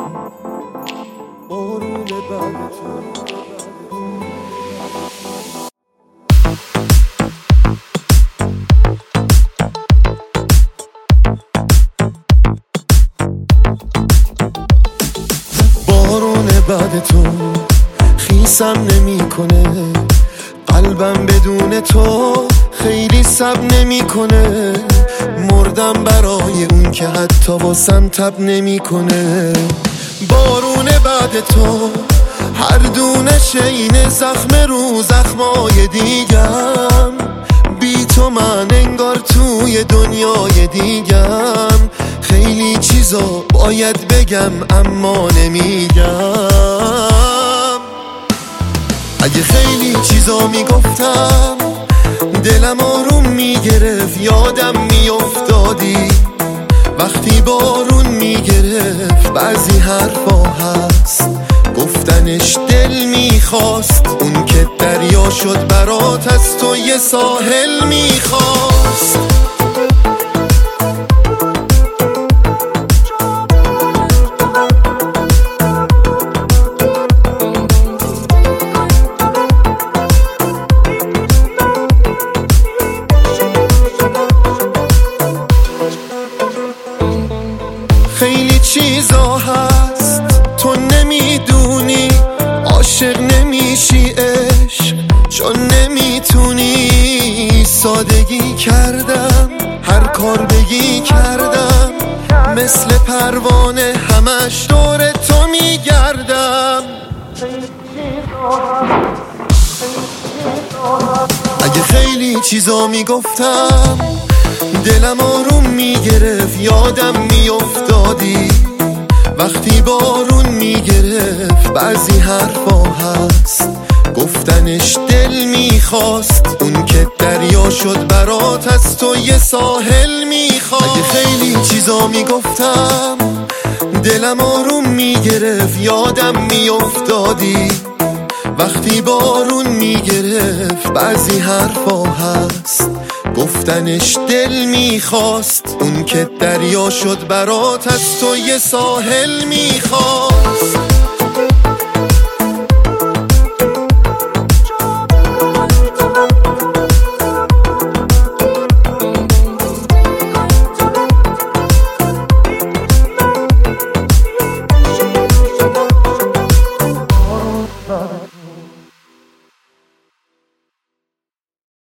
بارون بعد تو. بارون بعد تو خیسم نمیکنه، قلبم بدون تو خیلی صبر نمیکنه. مردم برای اون که حتی واسم تب نمیکنه. بارون بعد تو هر دونه شین زخم رو زخمای دیگم. بی تو من انگار توی دنیای دیگم. خیلی چیزا باید بگم اما نمیگم. اگه خیلی چیزا میگفتم دلم آروم میگرفت، یادم میافتادی وقتی بارون میگرفت. بعضی حرفا هست گفتنش دل میخواست، اون که دریا شد برات از تو یه ساحل میخواست. خیلی چیزا هست تو نمیدونی، عاشق نمیشی عشق چون نمیتونی. سادگی کردم هر کار بگی کردم، مثل پروانه همش دور تو میگردم. اگه خیلی چیزا میگفتم دلم آروم میگرفت، یادم میافتادی وقتی بارون میگرفت. بعضی حرفا هست گفتنش دل میخواست، اون که دریا شد برات از تو یه ساحل میخواست. اگه خیلی چیزا میگفتم دلم آروم میگرفت، یادم میافتادی وقتی بارون میگرفت. بعضی حرفا هست گفتنش دل میخواست، اون که دریا شد برات از تو یه ساحل میخواست. Love it.